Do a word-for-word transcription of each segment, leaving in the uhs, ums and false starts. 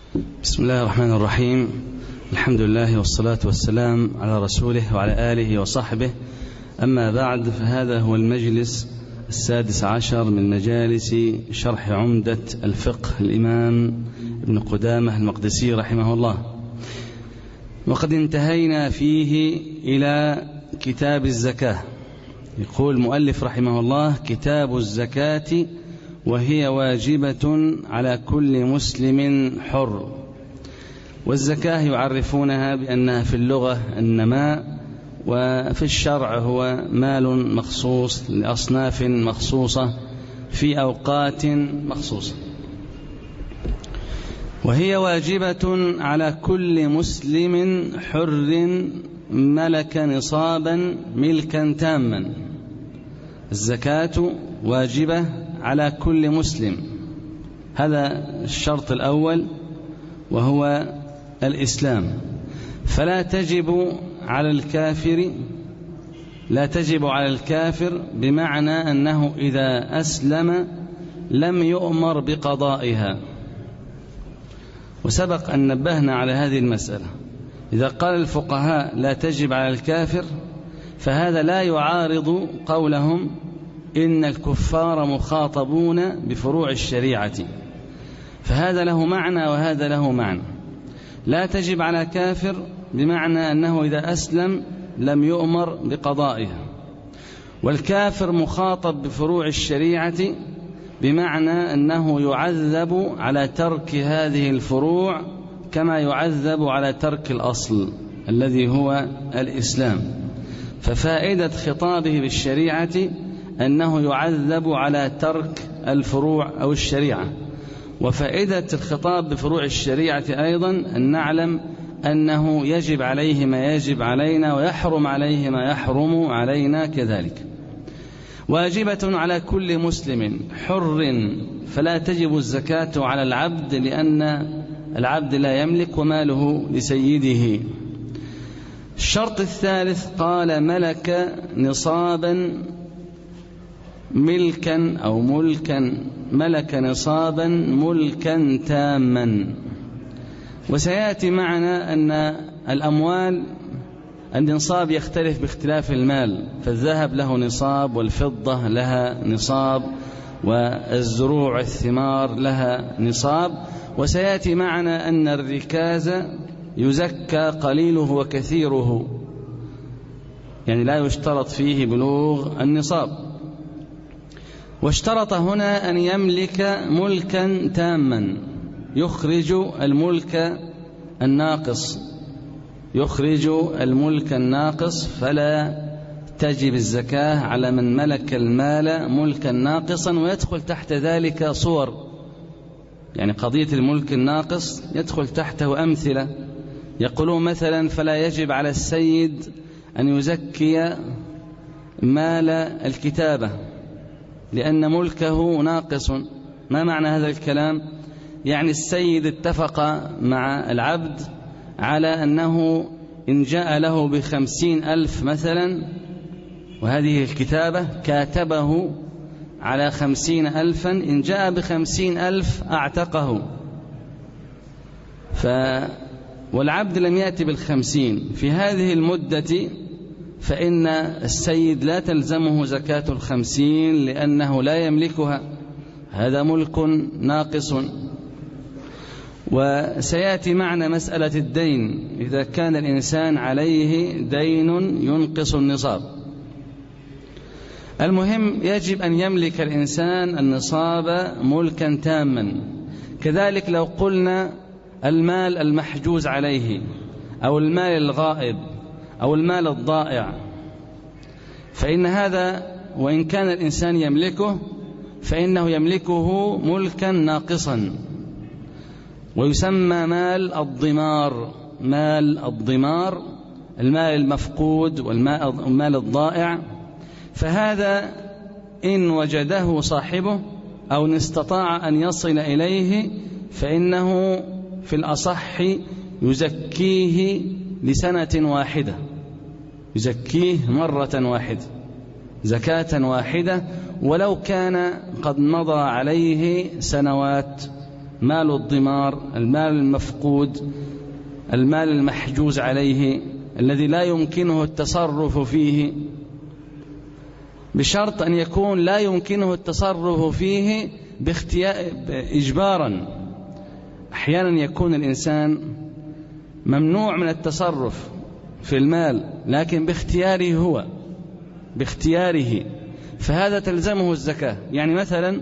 بسم الله الرحمن الرحيم. الحمد لله والصلاة والسلام على رسوله وعلى آله وصحبه. أما بعد، فهذا هو المجلس السادس عشر من مجالس شرح عمدة الفقه الإمام ابن قدامة المقدسي رحمه الله، وقد انتهينا فيه إلى كتاب الزكاة. يقول المؤلف رحمه الله: كتاب الزكاة وهي واجبة على كل مسلم حر. والزكاة يعرفونها بأنها في اللغة النماء، وفي الشرع هو مال مخصوص لأصناف مخصوصة في أوقات مخصوصة. وهي واجبة على كل مسلم حر ملك نصابا ملكا تاما. الزكاة واجبة على كل مسلم، هذا الشرط الأول وهو الإسلام. فلا تجب على الكافر لا تجب على الكافر بمعنى أنه إذا أسلم لم يؤمر بقضائها. وسبق أن نبهنا على هذه المسألة. إذا قال الفقهاء لا تجب على الكافر، فهذا لا يعارض قولهم إن الكفار مخاطبون بفروع الشريعة، فهذا له معنى وهذا له معنى. لا تجب على كافر بمعنى أنه إذا أسلم لم يؤمر بقضائها، والكافر مخاطب بفروع الشريعة بمعنى أنه يعذب على ترك هذه الفروع كما يعذب على ترك الأصل الذي هو الإسلام. ففائدة خطابه بالشريعة أنه يعذب على ترك الفروع أو الشريعة، وفائدة الخطاب بفروع الشريعة أيضا أن نعلم أنه يجب عليه ما يجب علينا ويحرم عليه ما يحرم علينا كذلك. واجبة على كل مسلم حر، فلا تجب الزكاة على العبد لأن العبد لا يملك وماله لسيده. الشرط الثالث قال ملك نصابا ملكا أو ملكا ملك نصابا ملكا تاما. وسيأتي معنا أن الأموال النصاب يختلف باختلاف المال، فالذهب له نصاب، والفضة لها نصاب، والزروع الثمار لها نصاب. وسيأتي معنا أن الركاز يزكى قليله وكثيره، يعني لا يشترط فيه بلوغ النصاب. واشترط هنا أن يملك ملكا تاما يخرج الملك الناقص يخرج الملك الناقص فلا تجب الزكاة على من ملك المال ملكا ناقصا. ويدخل تحت ذلك صور، يعني قضية الملك الناقص يدخل تحته أمثلة. يقولون مثلا فلا يجب على السيد أن يزكي مال الكتابة لأن ملكه ناقص. ما معنى هذا الكلام؟ يعني السيد اتفق مع العبد على أنه إن جاء له بخمسين ألف مثلا، وهذه الكتابة كاتبه على خمسين ألفا، إن جاء بخمسين ألف أعتقه، ف والعبد لم يأتي بالخمسين في هذه المدة، فإن السيد لا تلزمه زكاة الخمسين لأنه لا يملكها، هذا ملك ناقص. وسيأتي معنا مسألة الدين، إذا كان الإنسان عليه دين ينقص النصاب. المهم يجب أن يملك الإنسان النصاب ملكا تاما. كذلك لو قلنا المال المحجوز عليه أو المال الغائب أو المال الضائع، فإن هذا وإن كان الإنسان يملكه فإنه يملكه ملكا ناقصا، ويسمى مال الضمار. مال الضمار المال المفقود والمال الضائع. فهذا إن وجده صاحبه أو إن استطاع أن يصل إليه فإنه في الأصح يزكيه لسنة واحدة، يزكيه مرة واحدة زكاة واحدة، ولو كان قد مضى عليه سنوات مال الضمار، المال المفقود، المال المحجوز عليه الذي لا يمكنه التصرف فيه، بشرط أن يكون لا يمكنه التصرف فيه باختيار إجبارا. أحيانا يكون الإنسان ممنوع من التصرف في المال لكن باختياره هو باختياره فهذا تلزمه الزكاة. يعني مثلا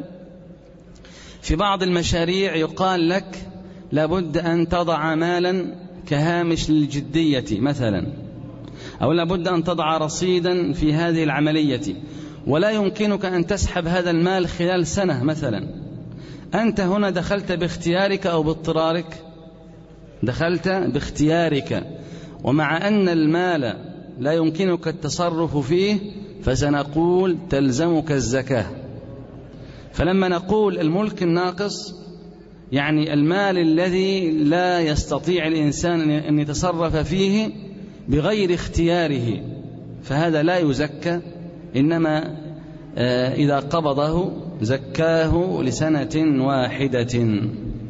في بعض المشاريع يقال لك لابد أن تضع مالا كهامش للجدية مثلا، أو لابد أن تضع رصيدا في هذه العملية، ولا يمكنك أن تسحب هذا المال خلال سنة مثلا. أنت هنا دخلت باختيارك أو باضطرارك؟ دخلت باختيارك، ومع أن المال لا يمكنك التصرف فيه فسنقول تلزمك الزكاة. فلما نقول الملك الناقص يعني المال الذي لا يستطيع الإنسان أن يتصرف فيه بغير اختياره، فهذا لا يزكى، إنما إذا قبضه زكاه لسنة واحدة.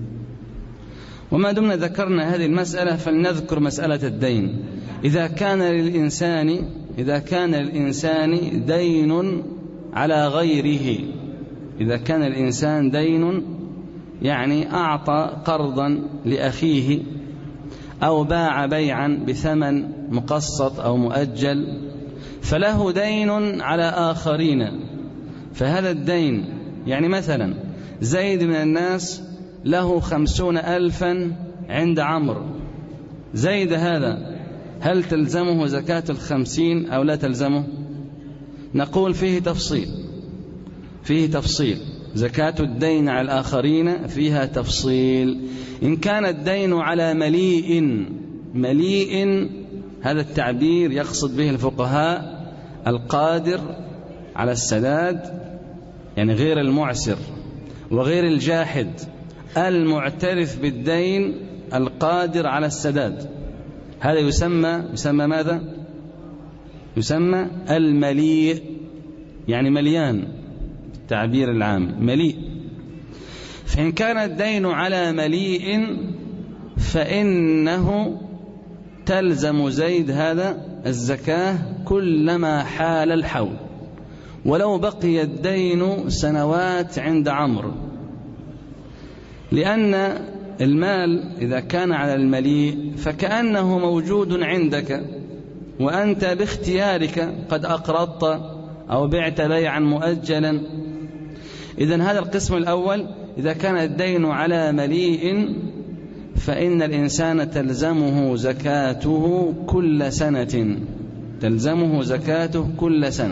وما دمنا ذكرنا هذه المسألة فلنذكر مسألة الدين. إذا كان للإنسان إذا كان للإنسان دين على غيره، إذا كان الإنسان دين يعني أعطى قرضا لأخيه أو باع بيعا بثمن مقسط أو مؤجل، فله دين على آخرين، فهذا الدين يعني مثلا زيد من الناس له خمسون ألفا عند عمرو، زيد هذا هل تلزمه زكاة الخمسين أو لا تلزمه؟ نقول فيه تفصيل فيه تفصيل زكاة الدين على الآخرين فيها تفصيل. إن كان الدين على مليء، مليء هذا التعبير يقصد به الفقهاء القادر على السداد، يعني غير المعسر وغير الجاحد، المعترف بالدين القادر على السداد، هذا يسمى يسمى ماذا؟ يسمى المليء، يعني مليان التعبير العام مليء. فإن كان الدين على مليء فإنه تلزم زيد هذا الزكاة كلما حال الحول، ولو بقي الدين سنوات عند عمرو، لأن المال إذا كان على المليء فكأنه موجود عندك وأنت باختيارك قد أقرضت أو بعت بيعا مؤجلا. إذن هذا القسم الأول إذا كان الدين على مليء فإن الإنسان تلزمه زكاته كل سنة، تلزمه زكاته كل سنة.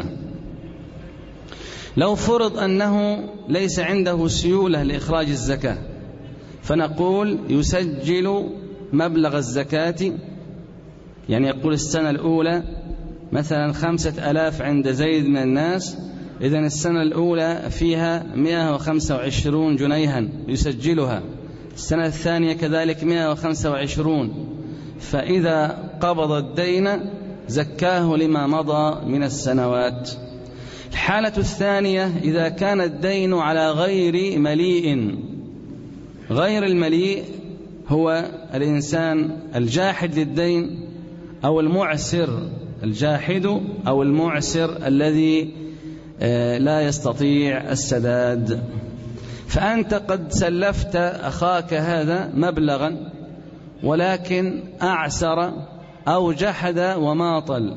لو فرض أنه ليس عنده سيولة لإخراج الزكاة فنقول يسجل مبلغ الزكاة، يعني يقول السنة الأولى مثلا خمسة ألاف عند زيد من الناس، إذن السنة الأولى فيها مئة وخمسة وعشرون جنيها يسجلها، السنة الثانية كذلك مئة وخمسة وعشرون، فإذا قبض الدين زكاه لما مضى من السنوات. الحالة الثانية إذا كان الدين على غير مليء، غير المليء هو الإنسان الجاحد للدين أو المعسر، الجاحد أو المعسر الذي لا يستطيع السداد. فأنت قد سلفت أخاك هذا مبلغا ولكن أعسر أو جحد وماطل،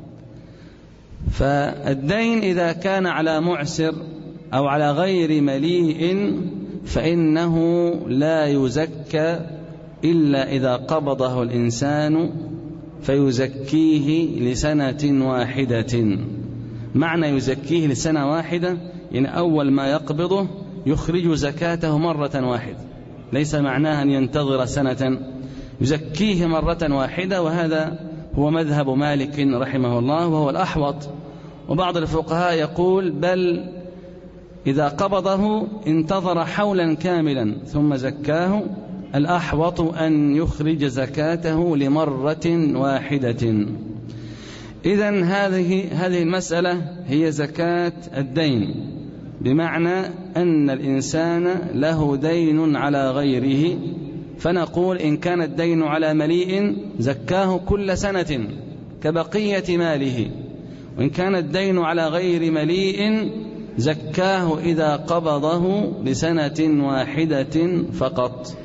فالدين إذا كان على معسر أو على غير مليء فإنه لا يزكى إلا إذا قبضه الإنسان فيزكيه لسنة واحدة. معنى يزكيه لسنة واحدة يعني أول ما يقبضه يخرج زكاته مرة واحدة، ليس معناها أن ينتظر سنة، يزكيه مرة واحدة، وهذا هو مذهب مالك رحمه الله وهو الأحوط. وبعض الفقهاء يقول بل إذا قبضه انتظر حولا كاملا ثم زكاه، الأحوط أن يخرج زكاته لمرة واحدة. إذن هذه هذه المسألة هي زكاة الدين بمعنى أن الإنسان له دين على غيره، فنقول إن كان الدين على مليء زكاه كل سنة كبقية ماله، وإن كان الدين على غير مليء زكاه إذا قبضه لسنة واحدة فقط.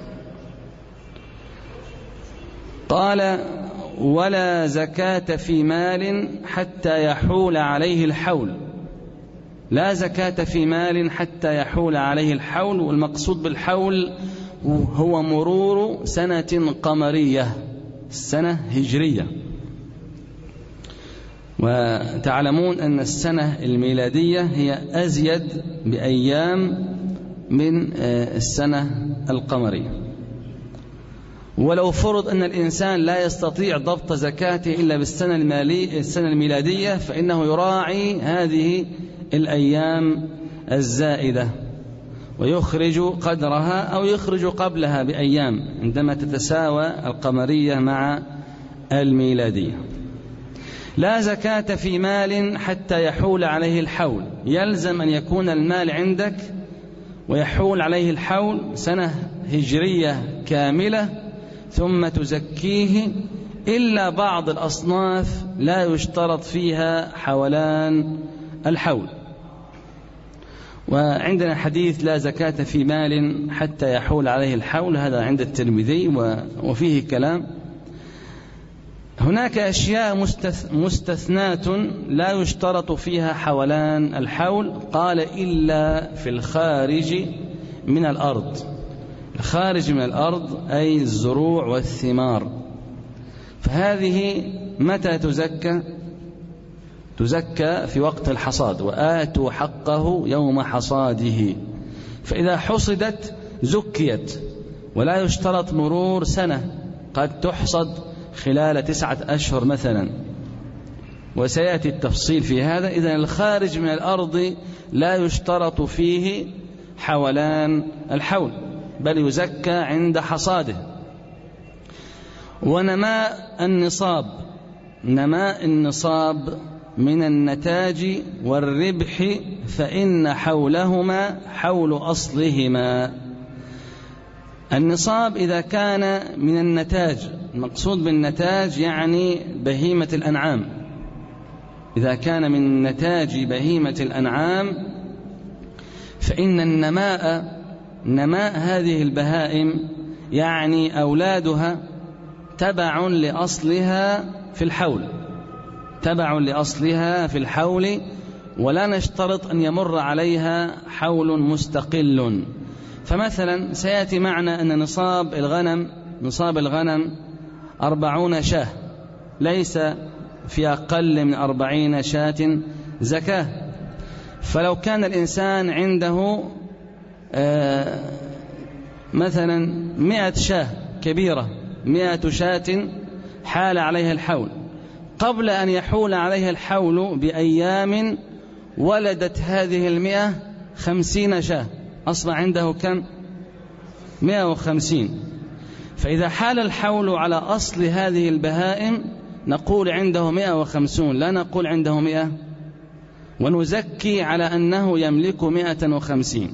قال: ولا زكاة في مال حتى يحول عليه الحول. لا زكاة في مال حتى يحول عليه الحول، والمقصود بالحول هو مرور سنة قمرية، السنة هجرية. وتعلمون أن السنة الميلادية هي أزيد بأيام من السنة القمرية. ولو فرض أن الإنسان لا يستطيع ضبط زكاته إلا بالسنة السنة الميلادية، فإنه يراعي هذه الأيام الزائدة ويخرج قدرها أو يخرج قبلها بأيام عندما تتساوى القمرية مع الميلادية. لا زكاة في مال حتى يحول عليه الحول، يلزم أن يكون المال عندك ويحول عليه الحول سنة هجرية كاملة ثم تزكيه، إلا بعض الأصناف لا يشترط فيها حولان الحول. وعندنا حديث لا زكاة في مال حتى يحول عليه الحول، هذا عند الترمذي وفيه كلام. هناك أشياء مستثنات لا يشترط فيها حولان الحول، قال: إلا في الخارج من الأرض. الخارج من الأرض أي الزروع والثمار، فهذه متى تزكى؟ تزكى في وقت الحصاد، وآتوا حقه يوم حصاده. فإذا حصدت زكيت، ولا يشترط مرور سنة، قد تحصد خلال تسعة أشهر مثلا، وسيأتي التفصيل في هذا. إذن الخارج من الأرض لا يشترط فيه حولان الحول، بل يزكى عند حصاده. ونماء النصاب، نماء النصاب من النتاج والربح، فإن حولهما حول أصلهما. النصاب إذا كان من النتاج، المقصود بالنتاج يعني بهيمة الأنعام، إذا كان من نتاج بهيمة الأنعام فإن النماء، نماء هذه البهائم يعني أولادها تبع لأصلها في الحول، تبع لأصلها في الحول، ولا نشترط أن يمر عليها حول مستقل. فمثلا سيأتي معنا أن نصاب الغنم، نصاب الغنم أربعون شاة، ليس في أقل من أربعين شاة زكاة. فلو كان الإنسان عنده آه مثلا مئة شاة كبيرة، مئة شاة حال عليها الحول، قبل أن يحول عليها الحول بأيام ولدت هذه المئة خمسين شاة، أصبح عنده كم؟ مئة وخمسين. فإذا حال الحول على أصل هذه البهائم نقول عنده مئة وخمسون، لا نقول عنده مئة، ونزكي على أنه يملك مئة وخمسين.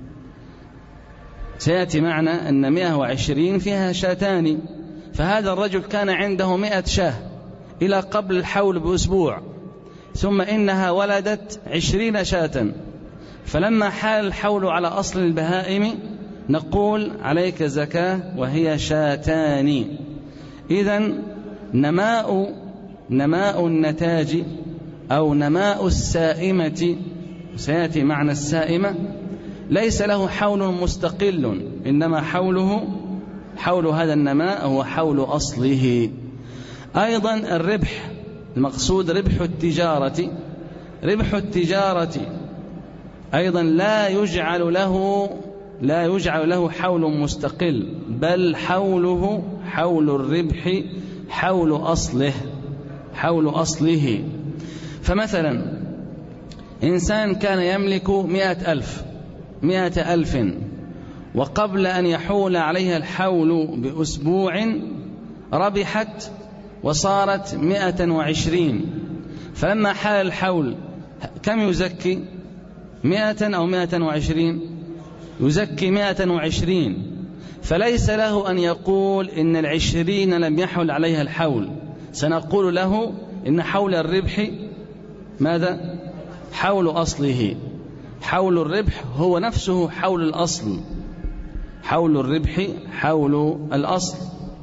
سيأتي معنا أن مئة وعشرين فيها شاتان، فهذا الرجل كان عنده مئة شاه إلى قبل الحول بأسبوع، ثم إنها ولدت عشرين شاة، فلما حال الحول على أصل البهائم نقول عليك زكاة وهي شاتان. إذن نماء نماء النتاج أو نماء السائمة، سيأتي معنى السائمة، ليس له حول مستقل، إنما حوله حول هذا النماء هو حول أصله. أيضا الربح، المقصود ربح التجارة، ربح التجارة أيضا لا يجعل له لا يجعل له حول مستقل، بل حوله حول الربح حول أصله حول أصله. فمثلا إنسان كان يملك مئة ألف مئة ألف، وقبل أن يحول عليها الحول بأسبوع ربحت وصارت مئة وعشرين، فلما حال الحول كم يزكي؟ مئة أو مئة وعشرين؟ يزكي مئة وعشرين، فليس له أن يقول إن العشرين لم يحول عليها الحول، سنقول له إن حول الربح ماذا؟ حول أصله. حول الربح هو نفسه حول الأصل، حول الربح حول الأصل.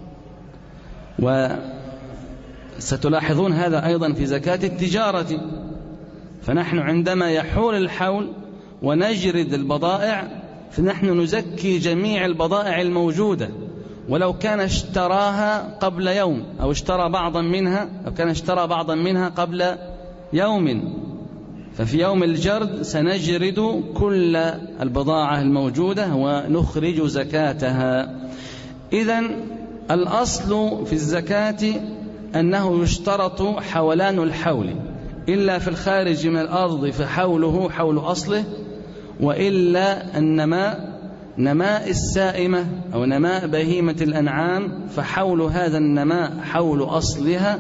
وستلاحظون هذا أيضا في زكاة التجارة، فنحن عندما يحول الحول ونجرد البضائع فنحن نزكي جميع البضائع الموجودة، ولو كان اشتراها قبل يوم أو اشترى بعضا منها، أو كان اشترى بعضا منها قبل يوم، ففي يوم الجرد سنجرد كل البضاعة الموجودة ونخرج زكاتها. إذن الأصل في الزكاة أنه يشترط حولان الحول، إلا في الخارج من الأرض فحوله حول أصله، وإلا النماء نماء السائمة أو نماء بهيمة الأنعام فحول هذا النماء حول أصلها،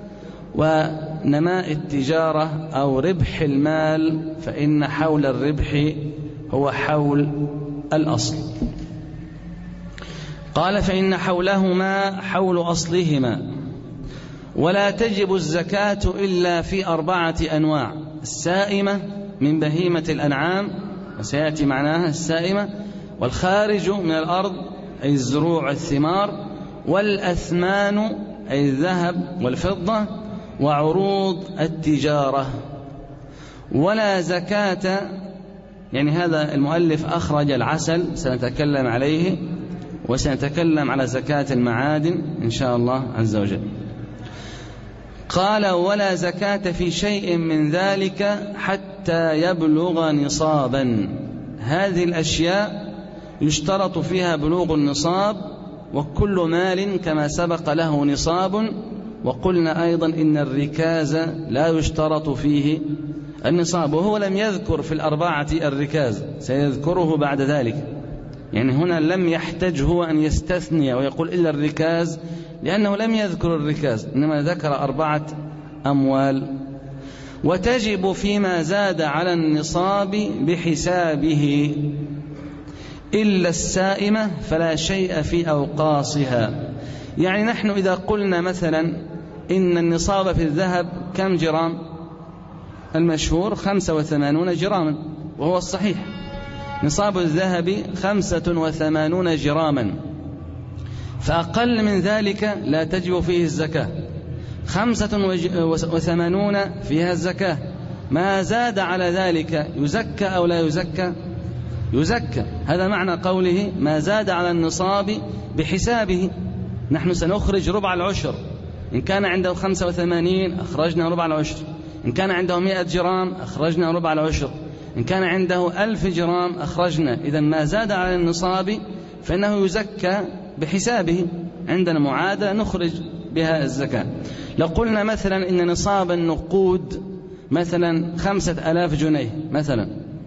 ونماء التجارة أو ربح المال فإن حول الربح هو حول الأصل. قال فإن حولهما حول أصلهما. ولا تجب الزكاة إلا في أربعة أنواع: السائمة من بهيمة الأنعام، وسيأتي معناها السائمة، والخارج من الأرض أي الزروع الثمار، والأثمان أي الذهب والفضة، وعروض التجارة. ولا زكاة، يعني هذا المؤلف أخرج العسل سنتكلم عليه، وسنتكلم على زكاة المعادن إن شاء الله عز وجل. قال ولا زكاة في شيء من ذلك حتى يبلغ نصابا. هذه الأشياء يشترط فيها بلوغ النصاب، وكل مال كما سبق له نصاب. وقلنا أيضا إن الركاز لا يشترط فيه النصاب، وهو لم يذكر في الأربعة الركاز، سيذكره بعد ذلك. يعني هنا لم يحتج هو أن يستثني ويقول إلا الركاز، لأنه لم يذكر الركاز، إنما ذكر أربعة أموال. وتجب فيما زاد على النصاب بحسابه إلا السائمة فلا شيء في أوقاصها. يعني نحن إذا قلنا مثلا إن النصاب في الذهب كم جرام؟ المشهور خمسة وثمانون جراما، وهو الصحيح، نصاب الذهب خمسة وثمانون جراما، فأقل من ذلك لا تجب فيه الزكاة. خمسة وثمانون فيها الزكاة، ما زاد على ذلك يزكى أو لا يزكى؟ يزكى. هذا معنى قوله ما زاد على النصاب بحسابه. نحن سنخرج ربع العشر، إن كان عنده خمسة وثمانين أخرجنا ربع العشر، إن كان عنده مئة جرام أخرجنا ربع العشر، إن كان عنده ألف جرام أخرجنا. إذا ما زاد على النصاب فإنه يزكى بحسابه، عندنا معادلة نخرج بها الزكاة. لو قلنا مثلا إن نصاب النقود مثلا خمسة ألاف جنيه مثلا،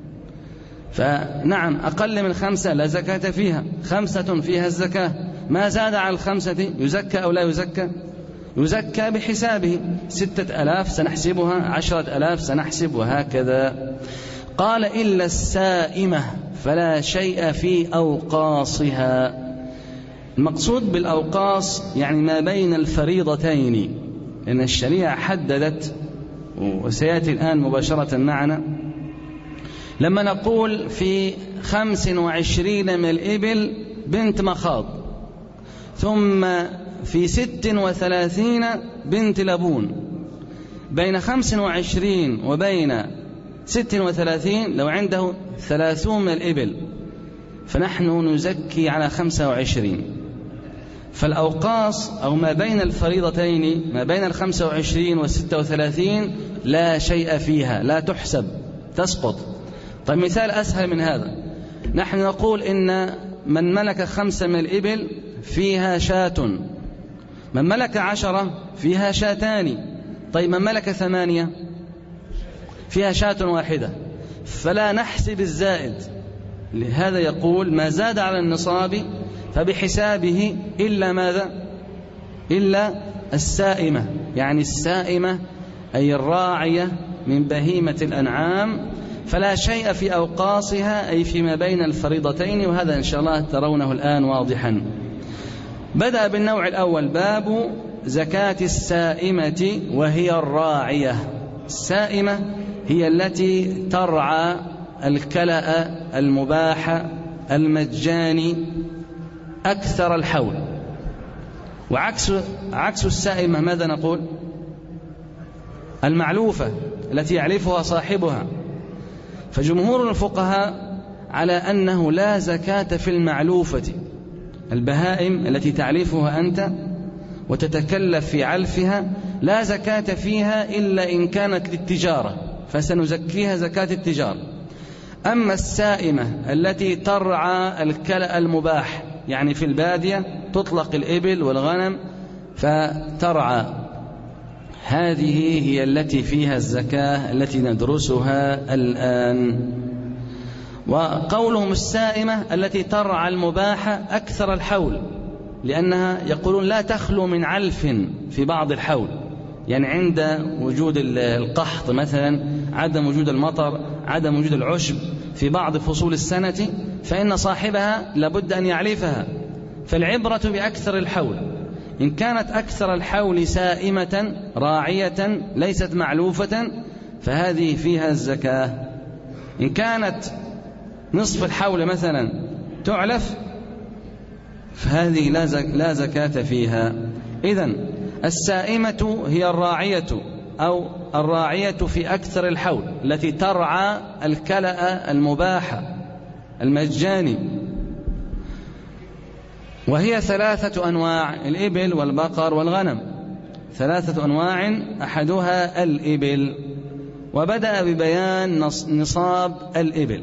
فنعم أقل من خمسة لا زكاة فيها، خمسة فيها الزكاة. ما زاد على الخمسة يزكى أو لا يزكى؟ يزكى بحسابه. ستة ألاف سنحسبها، عشرة ألاف سنحسب، وهكذا. قال إلا السائمة فلا شيء في أوقاصها. المقصود بالأوقاص يعني ما بين الفريضتين، لأن الشريعة حددت، وسيأتي الآن مباشرة معنا لما نقول في خمس وعشرين من الإبل بنت مخاض، ثم في ست وثلاثين بنت لبون. بين خمس وعشرين وبين ست وثلاثين لو عنده ثلاثون من الإبل فنحن نزكي على خمسة وعشرين. فالأوقاص أو ما بين الفريضتين ما بين الخمسة وعشرين والستة وثلاثين لا شيء فيها، لا تحسب، تسقط. طيب مثال أسهل من هذا، نحن نقول إن من ملك خمسة من الإبل فيها شاة، من ملك عشرة فيها شاتان. طيب من ملك ثمانية فيها شاة واحدة، فلا نحسب الزائد. لهذا يقول ما زاد على النصاب فبحسابه إلا ماذا؟ إلا السائمة. يعني السائمة أي الراعية من بهيمة الأنعام، فلا شيء في أوقاصها أي فيما بين الفريضتين، وهذا إن شاء الله ترونه الآن واضحا. بدأ بالنوع الأول، باب زكاة السائمة وهي الراعية. السائمة هي التي ترعى الكلأ المباح المجاني أكثر الحول. وعكس عكس السائمة ماذا نقول؟ المعلوفة التي يعرفها صاحبها. فجمهور الفقهاء على أنه لا زكاة في المعلوفة، البهائم التي تعرفها أنت وتتكلف في علفها لا زكاة فيها إلا إن كانت للتجارة، فسنزكيها زكاة التجارة. أما السائمة التي ترعى الكلأ المباح، يعني في البادية تطلق الإبل والغنم فترعى، هذه هي التي فيها الزكاة التي ندرسها الآن. وقولهم السائمة التي ترعى المباح أكثر الحول، لأنها يقولون لا تخلو من علف في بعض الحول، يعني عند وجود القحط مثلا، عدم وجود المطر، عدم وجود العشب في بعض فصول السنة، فإن صاحبها لابد أن يعلفها. فالعبرة بأكثر الحول. إن كانت أكثر الحول سائمة راعية ليست معلوفة فهذه فيها الزكاة. إن كانت نصف الحول مثلا تعلف فهذه لا زكاة فيها. إذن السائمة هي الراعية أو الراعية في أكثر الحول التي ترعى الكلأ المباح المجاني، وهي ثلاثة أنواع: الإبل والبقر والغنم، ثلاثة أنواع أحدها الإبل. وبدأ ببيان نصاب الإبل.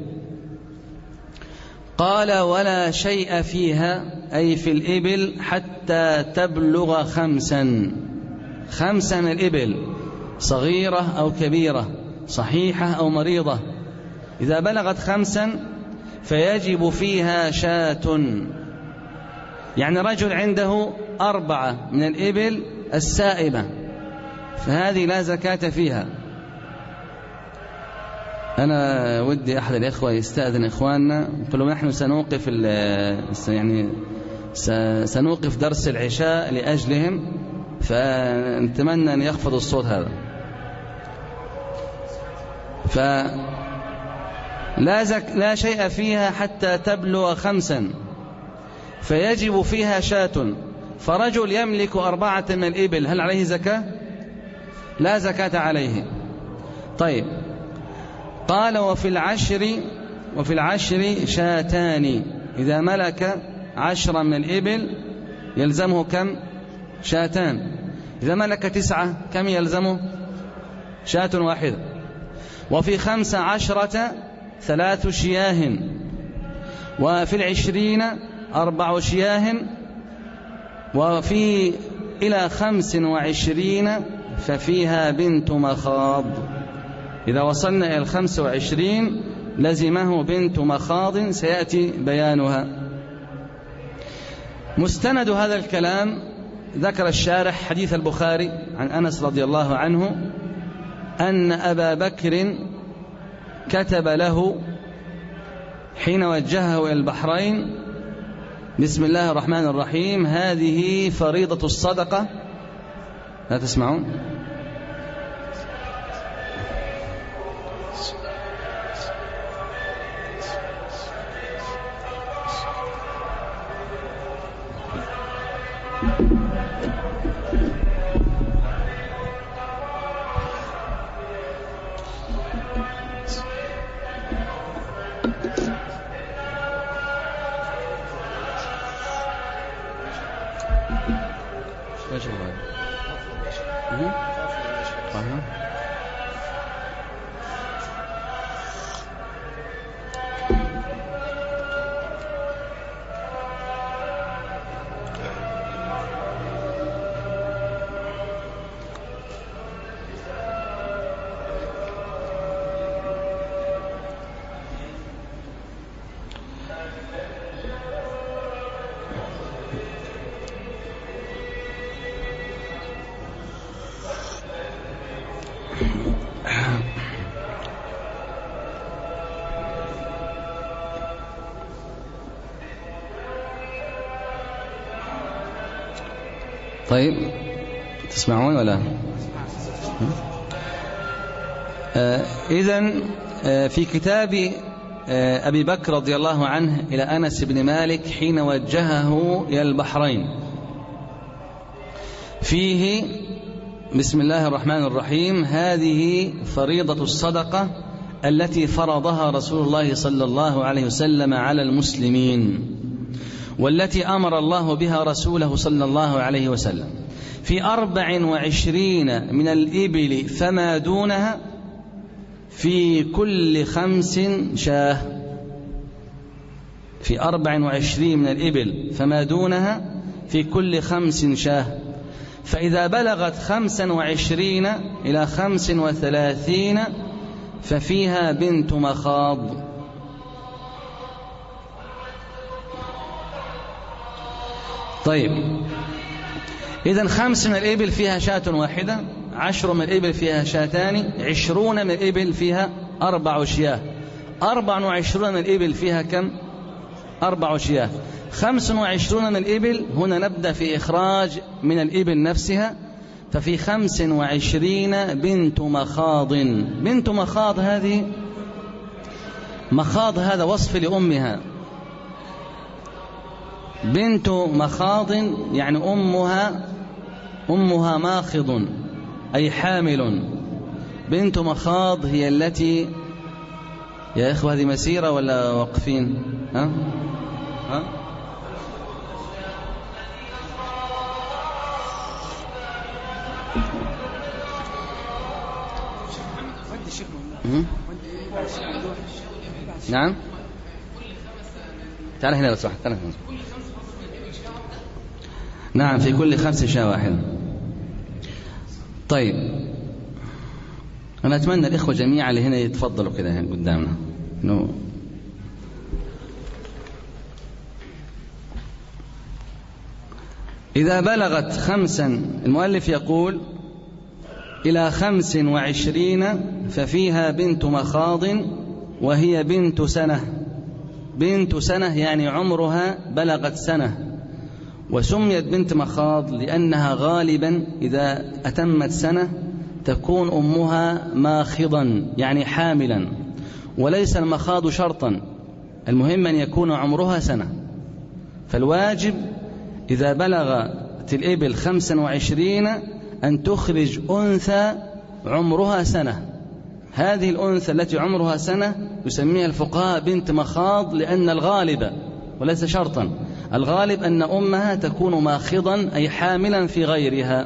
قال: ولا شيء فيها، أي في الإبل، حتى تبلغ خمسا. خمسا من الإبل، صغيرة أو كبيرة، صحيحة أو مريضة، إذا بلغت خمسا فيجب فيها شاة. يعني رجل عنده أربعة من الإبل السائمة فهذه لا زكاة فيها. أنا ودي أحد الإخوة يستأذن إخواننا، قل له نحن سنوقف يعني سنوقف درس العشاء لأجلهم، فنتمنى أن يخفض الصوت هذا. فلا زك لا شيء فيها حتى تبلغ خمسا فيجب فيها شاة. فرجل يملك أربعة من الإبل، هل عليه زكاة؟ لا زكاة عليه. طيب، قال: وفي العشر وفي العشر شاتان. إذا ملك عشرة من الإبل يلزمه كم؟ شاتان. إذا ملك تسعة كم يلزمه؟ شاة واحدة. وفي خمس عشرة ثلاث شياه. وفي العشرين أربع شياه. وفي إلى خمس وعشرين ففيها بنت مخاض. إذا وصلنا إلى الخمس وعشرين لزمه بنت مخاض، سيأتي بيانها. مستند هذا الكلام ذكر الشارح حديث البخاري عن أنس رضي الله عنه أن أبا بكر كتب له حين وجهه إلى البحرين: بسم الله الرحمن الرحيم، هذه فريضة الصدقة. لا تسمعون؟ طيب تسمعون ولا؟ آه إذن آه في كتاب آه أبي بكر رضي الله عنه إلى أنس بن مالك حين وجهه إلى البحرين فيه بسم الله الرحمن الرحيم: هذه فريضة الصدقة التي فرضها رسول الله صلى الله عليه وسلم على المسلمين، والتي أمر الله بها رسوله صلى الله عليه وسلم في أربع وعشرين من الإبل فما دونها في كل خمس شاه. في أربع وعشرين من الإبل فما دونها في كل خمس شاه، فإذا بلغت خمسا وعشرين إلى خمس وثلاثين ففيها بنت مخاض. طيب إذن خمس من الإبل فيها شاة واحدة، عشر من الإبل فيها شاتان، عشرون من الإبل فيها أربع شياه، أربع وعشرون من الإبل فيها كم؟ أربع شياه. خمس وعشرون من الإبل، هنا نبدأ في إخراج من الإبل نفسها، ففي خمس وعشرين بنت مخاض. بنت مخاض هذه، مخاض هذا وصف لأمها، بنت مخاض يعني أمها، أمها ماخض أي حامل. بنت مخاض هي التي، يا إخوة هذه مسيرة ولا واقفين؟ ها؟ ها؟ نعم تعال هنا بس واحد، تعال هنا. نعم في كل خمس شاة واحد. طيب أنا أتمنى الإخوة جميعا اللي هنا يتفضلوا كده قدامنا. نو إذا بلغت خمسا، المؤلف يقول إلى خمس وعشرين ففيها بنت مخاض وهي بنت سنة. بنت سنة يعني عمرها بلغت سنة، وسميت بنت مخاض لأنها غالبا إذا أتمت سنة تكون أمها ماخضا يعني حاملا، وليس المخاض شرطا، المهم أن يكون عمرها سنة. فالواجب إذا بلغت الإبل خمسا وعشرين أن تخرج أنثى عمرها سنة. هذه الأنثى التي عمرها سنة يسميها الفقهاء بنت مخاض، لأن الغالب وليس شرطا، الغالب أن أمها تكون ماخضا أي حاملا في غيرها.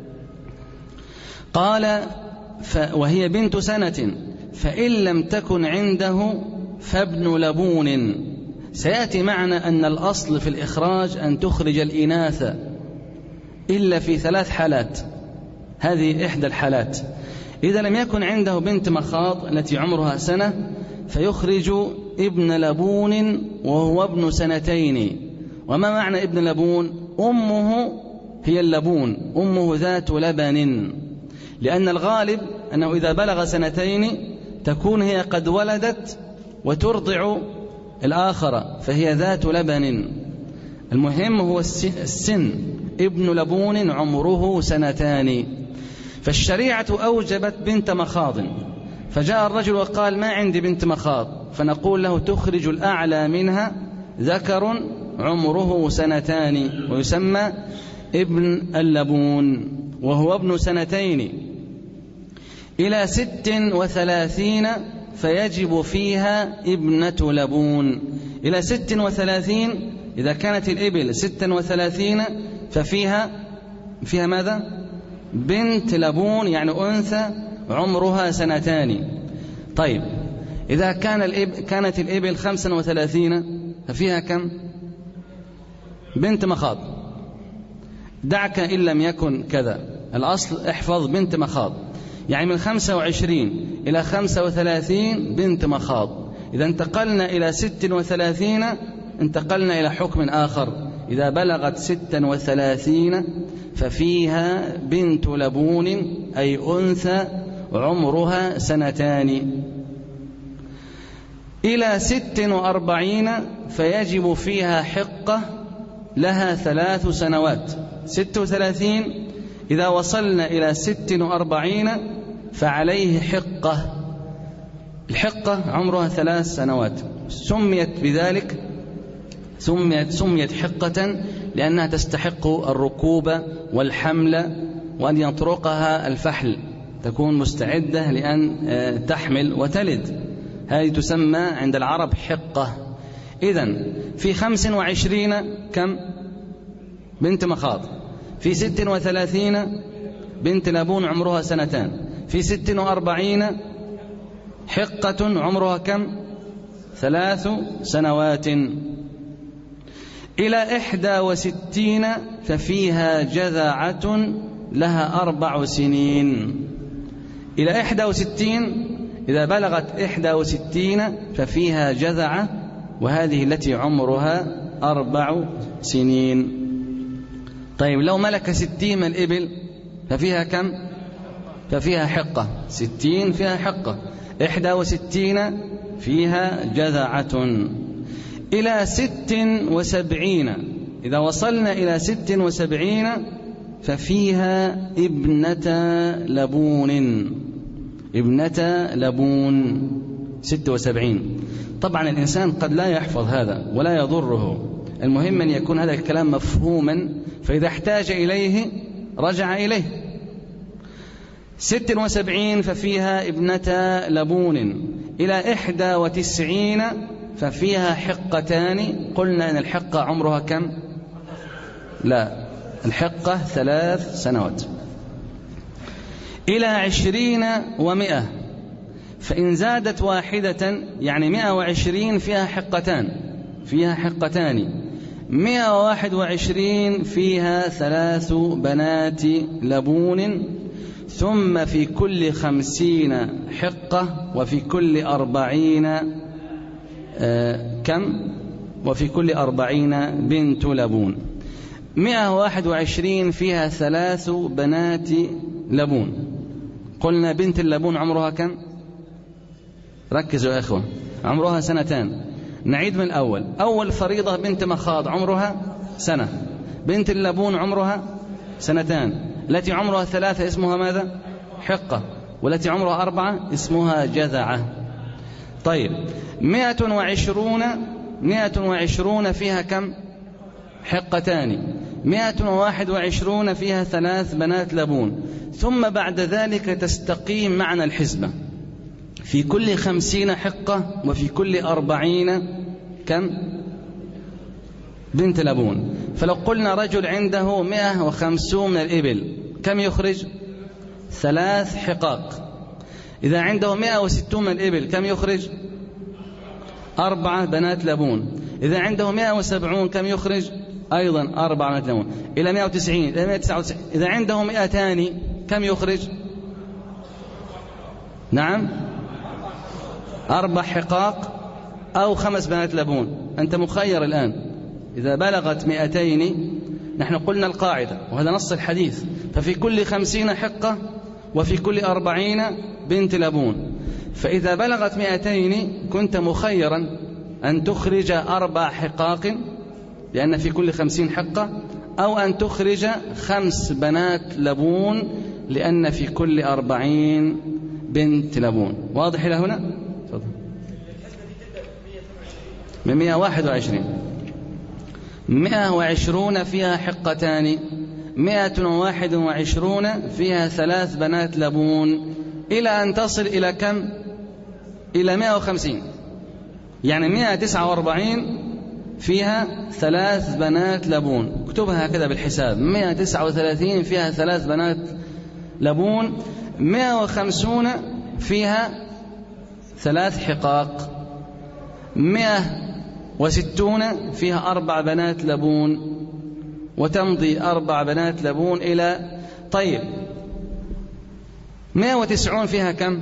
قال وهي بنت سنة فإن لم تكن عنده فابن لبون. سيأتي معنا أن الأصل في الإخراج أن تخرج الإناث إلا في ثلاث حالات، هذه إحدى الحالات. إذا لم يكن عنده بنت مخاض التي عمرها سنة فيخرج ابن لبون وهو ابن سنتين. وما معنى ابن لبون؟ أمه هي اللبون، أمه ذات لبن، لأن الغالب أنه إذا بلغ سنتين تكون هي قد ولدت وترضع الآخرة فهي ذات لبن. المهم هو السن، ابن لبون عمره سنتان. فالشريعة أوجبت بنت مخاض، فجاء الرجل وقال ما عندي بنت مخاض، فنقول له تخرج الأعلى منها ذكر عمره سنتان ويسمى ابن اللبون وهو ابن سنتين. إلى ست وثلاثين فيجب فيها ابنة لبون. إلى ست وثلاثين إذا كانت الإبل ست وثلاثين ففيها فيها ماذا؟ بنت لبون يعني أنثى عمرها سنتان. طيب إذا كان الإب... كانت الإبل خمسا وثلاثين ففيها كم؟ بنت مخاض. دعك إن لم يكن كذا، الأصل احفظ بنت مخاض، يعني من خمسة وعشرين إلى خمسة وثلاثين بنت مخاض. إذا انتقلنا إلى ست وثلاثين انتقلنا إلى حكم آخر، إذا بلغت ستا وثلاثين ففيها بنت لبون أي أنثى عمرها سنتان. إلى ست وأربعين فيجب فيها حقة لها ثلاث سنوات. ست وثلاثين. إذا وصلنا إلى ست وأربعين فعليه حقة. الحقة عمرها ثلاث سنوات، سميت بذلك سميت, سميت حقة لأنها تستحق الركوب والحمل وأن يطرقها الفحل، تكون مستعدة لأن تحمل وتلد. هذه تسمى عند العرب حقة. إذن في خمس وعشرين كم؟ بنت مخاض. في ست وثلاثين بنت لبون عمرها سنتان. في ست وأربعين حقة عمرها كم؟ ثلاث سنوات. إلى إحدى وستين ففيها جذعة لها أربع سنين. إلى إحدى وستين إذا بلغت إحدى وستين ففيها جذعة، وهذه التي عمرها أربع سنين. طيب لو ملك ستين من الإبل ففيها كم؟ ففيها حقة. ستين فيها حقة. إحدى وستين فيها جذعة. إلى ست وسبعين إذا وصلنا إلى ست وسبعين ففيها ابنة لبون. ابنة لبون ست وسبعين. طبعا الإنسان قد لا يحفظ هذا ولا يضره، المهم أن يكون هذا الكلام مفهوما، فإذا احتاج إليه رجع إليه. ست وسبعين ففيها ابنة لبون. إلى إحدى وتسعين ففيها حقتان. قلنا أن الحقة عمرها كم؟ لا، الحقة ثلاث سنوات. إلى عشرين ومئة فإن زادت واحدة يعني مئة وعشرين فيها حقتان فيها حقتان. مئة وواحد وعشرين فيها ثلاث بنات لبون. ثم في كل خمسين حقة وفي كل أربعين آه كم؟ وفي كل أربعين بنت لبون. مئة وواحد وعشرين فيها ثلاث بنات لبون. قلنا بنت اللبون عمرها كم؟ ركزوا يا إخوة، عمرها سنتان. نعيد من الأول. أول فريضة بنت مخاض عمرها سنة، بنت اللبون عمرها سنتان. التي عمرها ثلاثة اسمها ماذا؟ حقة. والتي عمرها أربعة اسمها جذعة. طيب مئة وعشرون مئة وعشرون فيها كم؟ حقتان. مئة وواحد وعشرون فيها ثلاث بنات لبون. ثم بعد ذلك تستقيم معنى الحسبة. في كل خمسين حقة وفي كل أربعين كم؟ بنت لبون. فلو قلنا رجل عنده مئة وخمسون من الإبل كم يخرج؟ ثلاث حقاق. إذا عنده مئة وستون من الإبل كم يخرج؟ أربعة بنات لبون. إذا عنده مئة وسبعون كم يخرج؟ أيضا أربعة بنات لبون. إلى مئة وتسعين إلى مئة وتسعة وتسعين إذا عنده مئتان كم يخرج؟ نعم أربع حقاق أو خمس بنات لبون. أنت مخير الآن. إذا بلغت مئتين نحن قلنا القاعدة وهذا نص الحديث، ففي كل خمسين حقة وفي كل أربعين بنت لبون. فإذا بلغت مئتين كنت مخيرا أن تخرج أربع حقاق لأن في كل خمسين حقة، أو أن تخرج خمس بنات لبون لأن في كل أربعين بنت لبون. واضح إلى هنا؟ من مئة وواحد وعشرين مئة وعشرون فيها حقتان. مئة وواحد وعشرون فيها ثلاث بنات لبون إلى أن تصل إلى كم؟ إلى مئة وخمسين. يعني مئة وتسعة وأربعين فيها ثلاث بنات لبون. اكتبها هكذا بالحساب. مئة وتسعة وثلاثين فيها ثلاث بنات لبون. مئة وخمسون فيها ثلاث حقاق. مئة وستون فيها أربع بنات لبون، وتمضي أربع بنات لبون إلى طيب مئة وتسعون فيها كم؟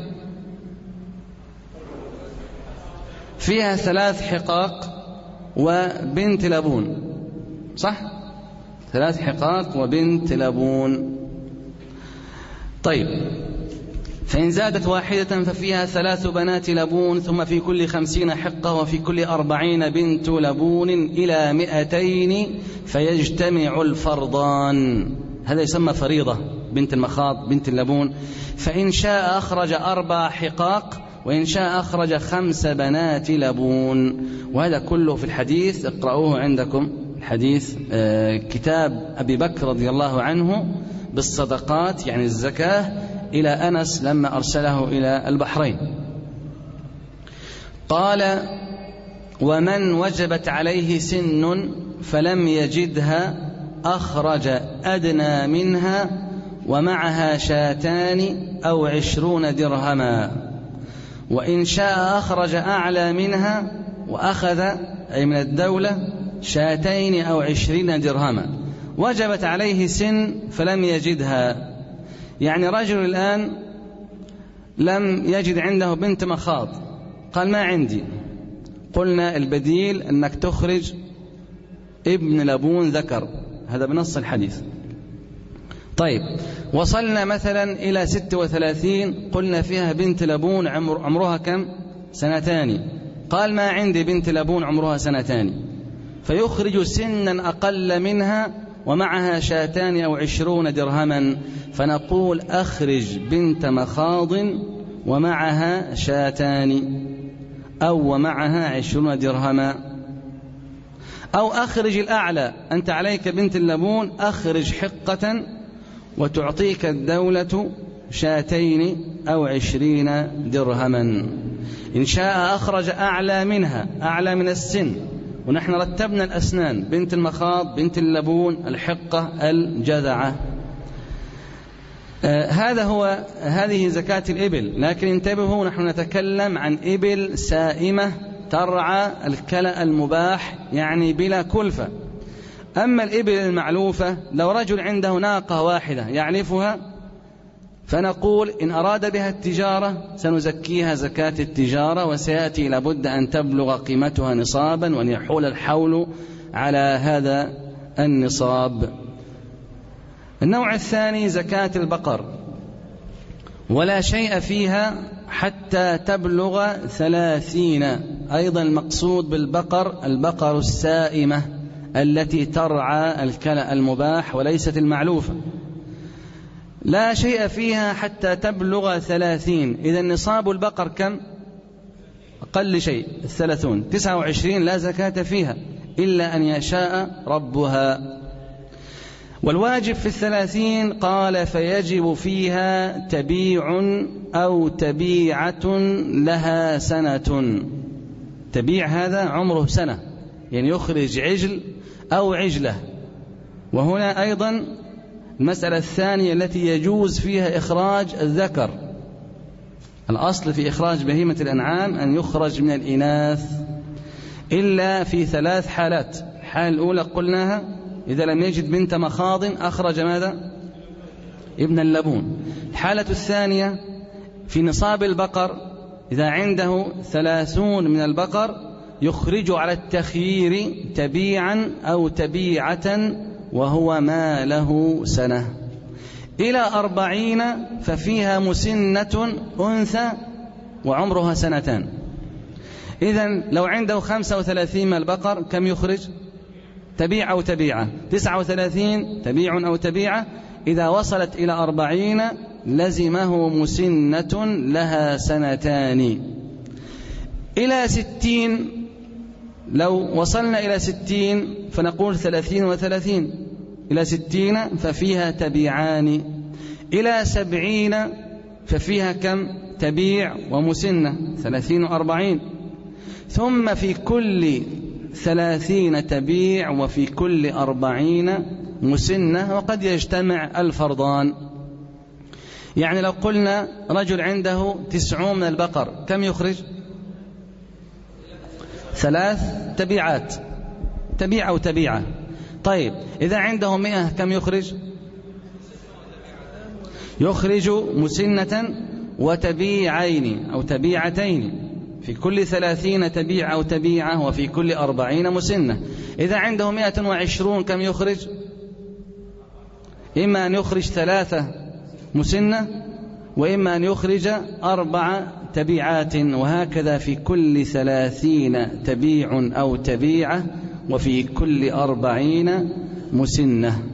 فيها ثلاث حقاق وبنت لبون، صح؟ ثلاث حقاق وبنت لبون. طيب فإن زادت واحدة ففيها ثلاث بنات لبون، ثم في كل خمسين حقة، وفي كل أربعين بنت لبون، إلى مئتين فيجتمع الفرضان. هذا يسمى فريضة، بنت المخاض بنت اللبون. فإن شاء أخرج أربع حقاق، وإن شاء أخرج خمس بنات لبون. وهذا كله في الحديث، اقرأوه عندكم الحديث، آه كتاب أبي بكر رضي الله عنه بالصدقات يعني الزكاة، إلى أنس لما أرسله إلى البحرين. قال: ومن وجبت عليه سن فلم يجدها أخرج أدنى منها ومعها شاتان أو عشرون درهما، وإن شاء أخرج أعلى منها وأخذ أي من الدولة شاتين أو عشرين درهما. وجبت عليه سن فلم يجدها، يعني رجل الآن لم يجد عنده بنت مخاض، قال ما عندي. قلنا البديل أنك تخرج ابن لبون ذكر، هذا بنص الحديث. طيب، وصلنا مثلا إلى ست وثلاثين، قلنا فيها بنت لبون عمر عمرها كم؟ سنتان. قال ما عندي بنت لبون عمرها سنتان، فيخرج سنا أقل منها ومعها شاتان أو عشرون درهما، فنقول أخرج بنت مخاض ومعها شاتان، أو ومعها عشرون درهما. أو أخرج الأعلى، أنت عليك بنت اللبون، أخرج حقة وتعطيك الدولة شاتين أو عشرين درهما. إن شاء أخرج أعلى منها، أعلى من السن، ونحن رتبنا الأسنان: بنت المخاض، بنت اللبون، الحقة، الجذعة. آه هذا هو هذه زكاة الإبل. لكن انتبهوا، نحن نتكلم عن إبل سائمة ترعى الكلأ المباح، يعني بلا كلفة. أما الإبل المعلوفة، لو رجل عنده ناقة واحدة يعلفها، فنقول إن أراد بها التجارة سنزكيها زكاة التجارة، وسيأتي لابد أن تبلغ قيمتها نصابا وأن يحول الحول على هذا النصاب. النوع الثاني زكاة البقر، ولا شيء فيها حتى تبلغ ثلاثين. أيضا المقصود بالبقر البقر السائمة التي ترعى الكلأ المباح وليست المعلوفة. لا شيء فيها حتى تبلغ ثلاثين. إذا نصاب البقر كم؟ أقل شيء الثلاثون، تسعة وعشرين لا زكاة فيها إلا أن يشاء ربها. والواجب في الثلاثين قال: فيجب فيها تبيع أو تبيعة لها سنة. تبيع هذا عمره سنة، يعني يخرج عجل أو عجلة. وهنا أيضا المسألة الثانية التي يجوز فيها إخراج الذكر. الأصل في إخراج بهيمة الأنعام أن يخرج من الإناث إلا في ثلاث حالات. الحالة الأولى قلناها: إذا لم يجد بنت مخاض أخرج ماذا؟ ابن اللبون. الحالة الثانية في نصاب البقر، إذا عنده ثلاثون من البقر يخرج على التخيير تبيعا أو تبيعة وهو ما له سنة. إلى أربعين ففيها مسنة أنثى وعمرها سنتان. إذن لو عنده خمسة وثلاثين من البقر كم يخرج؟ تبيع أو تبيعة. تسعة وثلاثين تبيع أو تبيعة. إذا وصلت إلى أربعين لزمه مسنة لها سنتان. إلى ستين، لو وصلنا إلى ستين فنقول ثلاثين وثلاثين. إلى ستين ففيها تبيعان. إلى سبعين ففيها كم؟ تبيع ومسنة، ثلاثين وأربعين. ثم في كل ثلاثين تبيع وفي كل أربعين مسنة، وقد يجتمع الفرضان. يعني لو قلنا رجل عنده تسعون من البقر كم يخرج؟ ثلاث تبيعات، تبيع أو تبيعة. طيب إذا عنده مئة كم يخرج؟ يخرج مسنة وتبيعين أو تبيعتين، في كل ثلاثين تبيع أو تبيعة وفي كل أربعين مسنة. إذا عنده مئة وعشرون كم يخرج؟ إما أن يخرج ثلاثة مسنة وإما أن يخرج أربع تبيعات، وهكذا في كل ثلاثين تبيع أو تبيعة، وفي كل أربعين مسنة.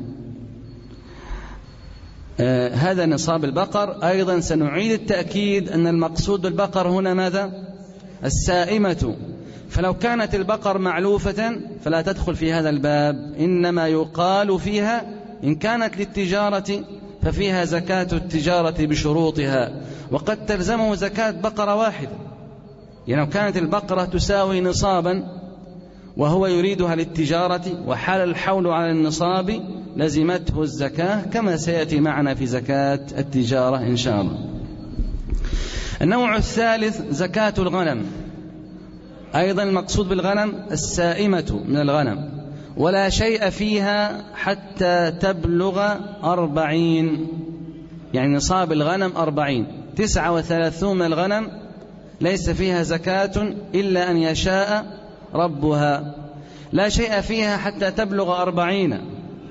آه هذا نصاب البقر. أيضا سنعيد التأكيد أن المقصود بالبقر هنا ماذا؟ السائمة. فلو كانت البقر معلوفة فلا تدخل في هذا الباب، إنما يقال فيها إن كانت للتجارة ففيها زكاة التجارة بشروطها، وقد تلزمه زكاة بقرة واحدة. يعني لو كانت البقرة تساوي نصابا وهو يريدها للتجارة وحال الحول على النصاب لزمته الزكاة، كما سيأتي معنا في زكاة التجارة إن شاء الله. النوع الثالث زكاة الغنم. أيضا المقصود بالغنم السائمة من الغنم، ولا شيء فيها حتى تبلغ أربعين، يعني نصاب الغنم أربعين. تسعة وثلاثون من الغنم ليس فيها زكاة إلا أن يشاء ربها. لا شيء فيها حتى تبلغ أربعين،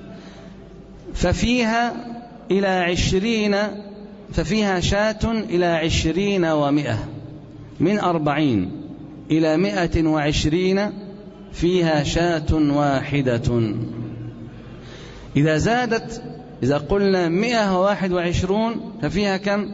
ففيها إلى عشرين، ففيها شاة إلى عشرين ومئة. من أربعين إلى مئة وعشرين فيها شاة واحدة. إذا زادت، إذا قلنا مئة وواحد وعشرون ففيها كم؟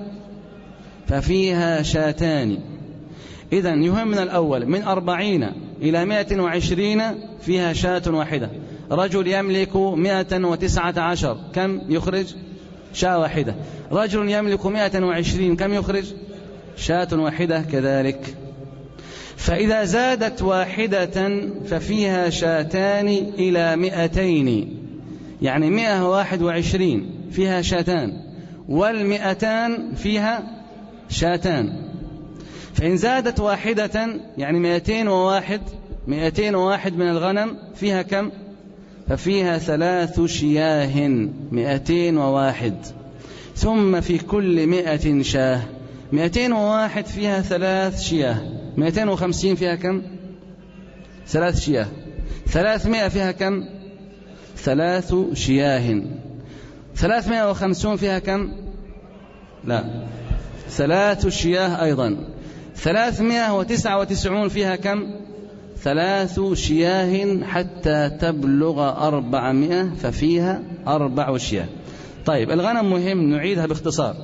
ففيها شاتان. إذن يهم من الأول من أربعين إلى مئة وعشرين فيها شاة واحدة. رجل يملك مئة وتسعة عشر، كم يخرج؟ شاة واحدة. رجل يملك مئة وعشرين، كم يخرج؟ شاة واحدة كذلك. فإذا زادت واحدة ففيها شاتان إلى مئتين، يعني مئة وواحد وعشرين فيها شاتان، والمئتان فيها شاتان. فإن زادت واحدة يعني مئتين وواحد، مئتين وواحد من الغنم فيها كم؟ ففيها ثلاث شياه، مئتين وواحد. ثم في كل مئة شاه. مئتين وواحد فيها ثلاث شياه، مئتين وخمسين فيها كم؟ ثلاث شياه. ثلاثمائة فيها كم؟ ثلاث شياه. ثلاثمائة وخمسون فيها كم؟ لا، ثلاث شياه أيضا. ثلاثمائة وتسعة وتسعون فيها كم؟ ثلاث شياه حتى تبلغ أربعمائة ففيها أربع شياه. طيب الغنم مهم، نعيدها باختصار.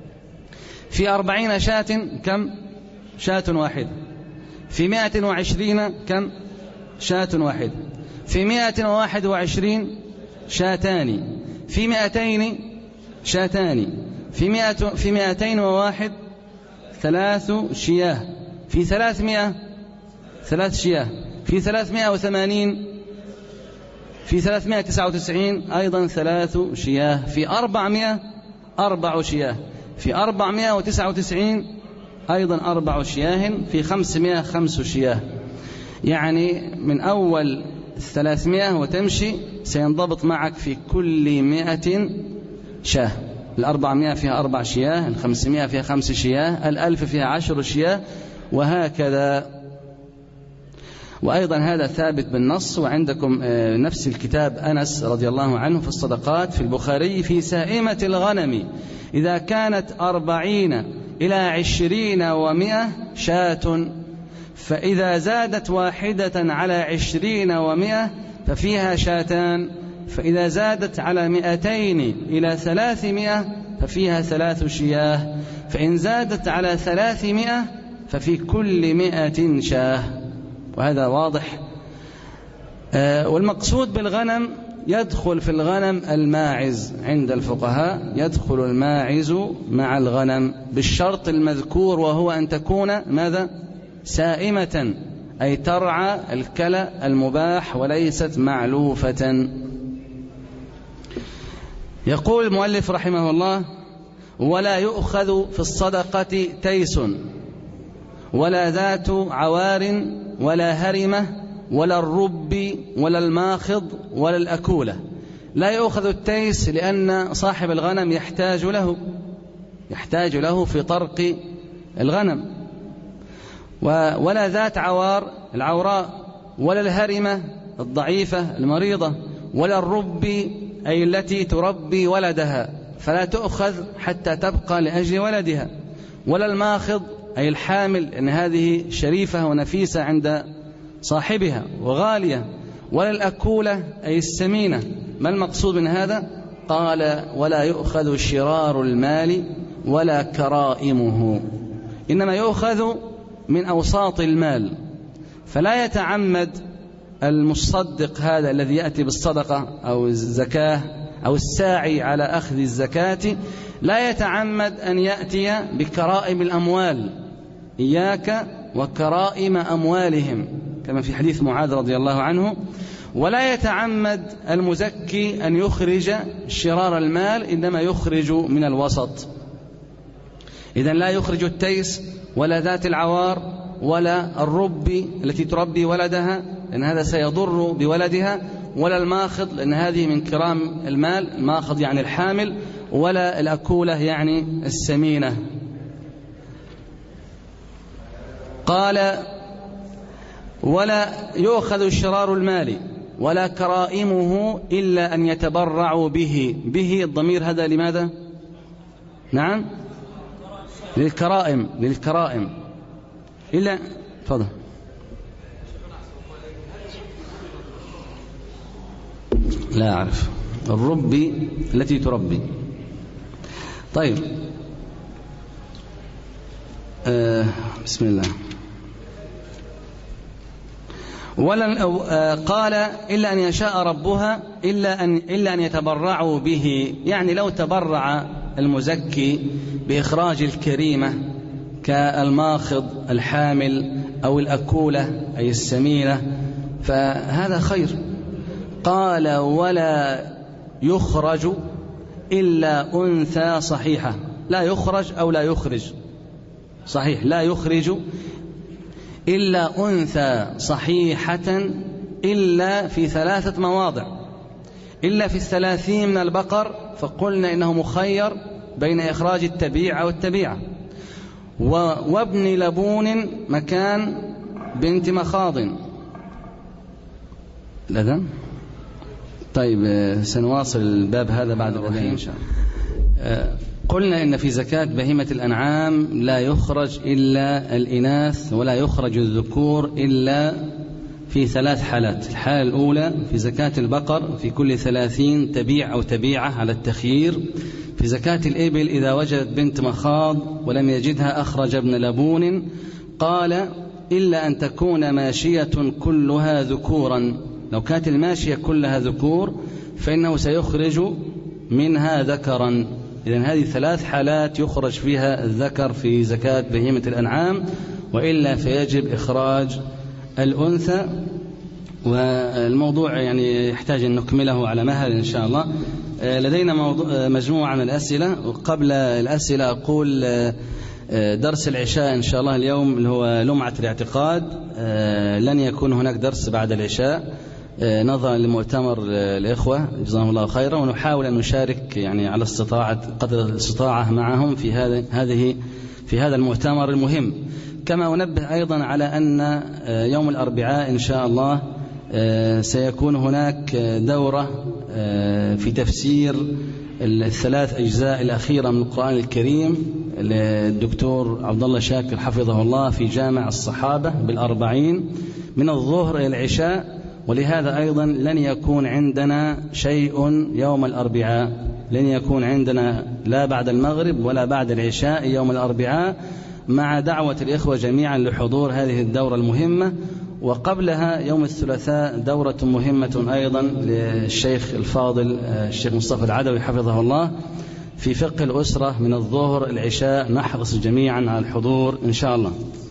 في أربعين شاة كم؟ شاة واحدة. في مائة وعشرين كم؟ شاة واحدة. في مائة وواحد وعشرين شاتان. في مائتين شاتان. في مائة في مائتين وواحد ثلاث شياه. في ثلاثمائة ثلاث شياه. في ثلاثمائة وثمانين، في ثلاثمائة وتسعة وتسعين أيضا ثلاث شياه. في أربعمائة أربع شياه. في أربعمائة وتسعة وتسعين أيضا أربع شياه. في خمسمائة خمس شياه. يعني من أول ثلاثمائة وتمشي سينضبط معك في كل مائة شاه. الأربعمائة فيها أربع شياه، الخمسمائة فيها خمس شياه، الألف فيها عشر شياه، وهكذا. وأيضا هذا ثابت بالنص، وعندكم نفس الكتاب أنس رضي الله عنه في الصدقات في البخاري في سائمة الغنم إذا كانت أربعين إلى عشرين ومئة شاة، فإذا زادت واحدة على عشرين ومئة ففيها شاتان، فإذا زادت على مئتين إلى ثلاثمائة ففيها ثلاث شياه، فإن زادت على ثلاثمائة ففي كل مئة شاه. وهذا واضح. آه والمقصود بالغنم يدخل في الغنم الماعز عند الفقهاء، يدخل الماعز مع الغنم بالشرط المذكور، وهو أن تكون ماذا؟ سائمة، أي ترعى الكلى المباح وليست معلوفة. يقول المؤلف رحمه الله: ولا يؤخذ في الصدقة تيس ولا ذات عوار ولا هرمة ولا الرب ولا الماخض ولا الأكولة. لا يؤخذ التيس لأن صاحب الغنم يحتاج له يحتاج له في طرق الغنم، ولا ذات عوار العوراء، ولا الهرمة الضعيفة المريضة، ولا الرب أي التي تربي ولدها فلا تؤخذ حتى تبقى لأجل ولدها، ولا الماخض أي الحامل أن هذه شريفة ونفيسة عند صاحبها وغالية، ولا الأكولة أي السمينة. ما المقصود من هذا؟ قال ولا يؤخذ شرار المال ولا كرائمه، إنما يؤخذ من أوساط المال. فلا يتعمد المصدق هذا الذي يأتي بالصدقة أو الزكاة أو الساعي على أخذ الزكاة، لا يتعمد أن يأتي بكرائم الأموال، إياك وكرائم أموالهم كما في حديث معاذ رضي الله عنه. ولا يتعمد المزكي أن يخرج شرار المال، إنما يخرج من الوسط. إذن لا يخرج التيس ولا ذات العوار ولا الربي التي تربي ولدها لأن هذا سيضر بولدها، ولا الماخض لأن هذه من كرام المال، الماخض يعني الحامل، ولا الأكولة يعني السمينة. قال ولا يؤخذ شرار المال ولا كرائمه إلا أن يتبرعوا به. به الضمير هذا لماذا؟ نعم للكرائم، للكرائم إلا تفضل. لا أعرف الربي التي تربي. طيب آه بسم الله. ولا قال إلا أن يشاء ربها إلا أن إلا أن يتبرعوا به، يعني لو تبرع المزكي بإخراج الكريمة كالماخض الحامل أو الأكولة أي السمينة فهذا خير. قال ولا يخرج إلا أنثى صحيحة، لا يخرج أو لا يخرج صحيح، لا يخرج إلا أنثى صحيحة إلا في ثلاثة مواضع، إلا في الثلاثين من البقر فقلنا إنه مخير بين إخراج التبيع أو التبيعة، وابن لبون مكان بنت مخاض. لذا طيب سنواصل الباب هذا بعد الأذان إن شاء الله. قلنا إن في زكاة بهيمة الأنعام لا يخرج إلا الإناث ولا يخرج الذكور إلا في ثلاث حالات. الحالة الأولى في زكاة البقر في كل ثلاثين تبيع أو تبيعة على التخيير. في زكاة الإبل إذا وجدت بنت مخاض ولم يجدها أخرج ابن لبون. قال إلا أن تكون ماشية كلها ذكورا، لو كانت الماشية كلها ذكور فإنه سيخرج منها ذكرا. إذن هذه ثلاث حالات يخرج فيها الذكر في زكاة بهيمة الأنعام، وإلا فيجب إخراج الأنثى. والموضوع يعني يحتاج أن نكمله على مهل إن شاء الله. لدينا موضوع مجموعة من الأسئلة، وقبل الأسئلة أقول درس العشاء إن شاء الله اليوم اللي هو لمعة الاعتقاد لن يكون هناك درس بعد العشاء نظرا لمؤتمر الإخوة جزاهم الله خيرا، ونحاول أن نشارك يعني على استطاعة قدر الاستطاعة معهم في هذا هذه في هذا المؤتمر المهم. كما أنبه أيضا على أن يوم الأربعاء إن شاء الله سيكون هناك دورة في تفسير الثلاث أجزاء الأخيرة من القرآن الكريم للدكتور عبد الله شاكر حفظه الله في جامع الصحابة بالأربعين من الظهر إلى العشاء. ولهذا أيضا لن يكون عندنا شيء يوم الأربعاء، لن يكون عندنا لا بعد المغرب ولا بعد العشاء يوم الأربعاء، مع دعوة الإخوة جميعا لحضور هذه الدورة المهمة. وقبلها يوم الثلاثاء دورة مهمة أيضا للشيخ الفاضل الشيخ مصطفى العدوي حفظه الله في فقه الأسرة من الظهر العشاء. نحرص جميعا على الحضور إن شاء الله.